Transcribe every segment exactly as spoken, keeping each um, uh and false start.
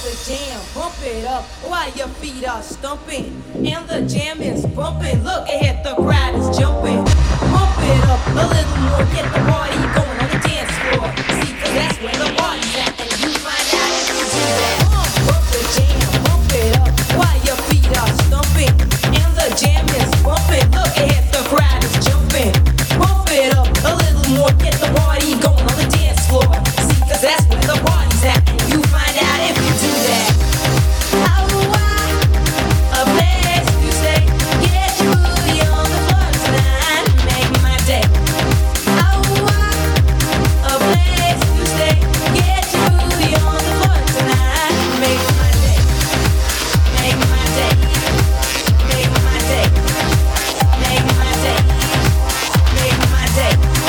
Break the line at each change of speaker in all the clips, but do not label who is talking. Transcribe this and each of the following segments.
the jam, bump it up while your feet are stumping. And the jam is bumping. Look ahead, the crowd is jumping. Bump it up a little more, get the party going on the dance floor. See, cause that's where the party's at, and you find out if you do that. Bump up the jam, bump it up while your feet are stumping. And the jam is bumping. Look ahead, the crowd is jumping. Bump it up a little more, get the party going on the dance floor. See, cause that's where the party's at, and you find out if you do that. How wide a place you stay? Get your booty on the floor tonight, make my day. How wide a place you stay? Get your booty on the floor tonight, make my day. Make my day. Make my day. Make my day. Make my day.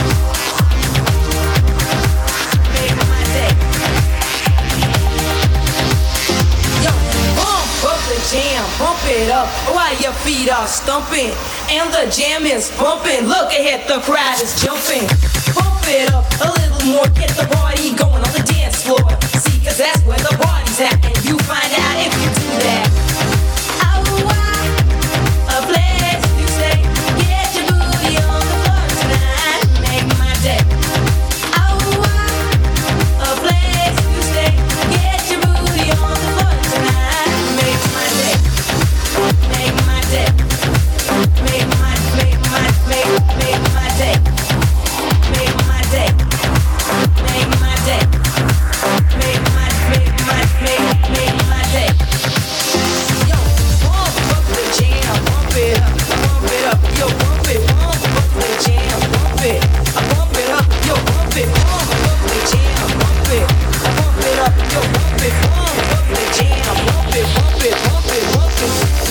Make my day. Yo, bump up the jam, bump it up while your feet are stumping. And the jam is bumping. Look ahead, the crowd is jumping. Bump it up a little more, get the party going on the dance floor. See, cause that's where the party's at, and you find out if you do that. How wide a place you stay? Get your booty on the floor tonight, make my day. How wide a place you stay? Get your booty on the floor tonight, make my day. Make my day. Make my, make my, make, make my day. Make my day. Make my day. Make my, make my, make, make my day. Yo, bump up the jam, bump it up, bump it up, yo, bump it, bump up the jam, bump it, I bump it up, yo, bump it, bump up the jam, bump it, I bump it up, yo, bump it, bump up the jam, bump it, bump it, bump it, bump it.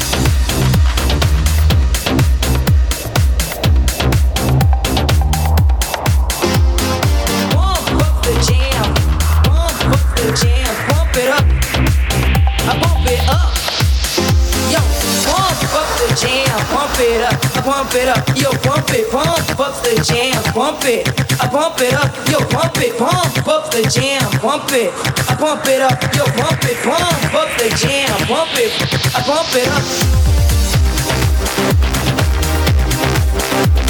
Bump up the jam, bump up the jam, bump it up, I bump it up. Yo, pump up the jam, pump it up, I pump it up, yo, pump it, pump up the jam, pump it, I pump it up, yo, pump it, pump up the jam, pump it, I pump it up, yo, pump it, pump up the jam, pump it, I pump it up.